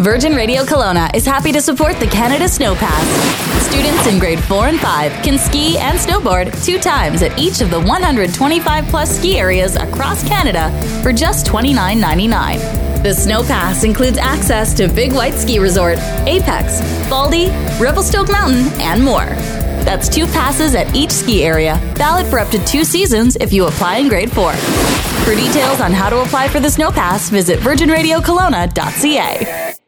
Virgin Radio Kelowna is happy to support the Canada Snow Pass. Students in grade 4 and 5 can ski and snowboard 2 times at each of the 125 plus ski areas across Canada for just $29.99. The Snow Pass includes access to Big White Ski Resort, Apex, Baldy, Revelstoke Mountain, and more. That's 2 passes at each ski area, valid for up to 2 seasons if you apply in grade 4. For details on how to apply for the Snow Pass, visit virginradiokelowna.ca.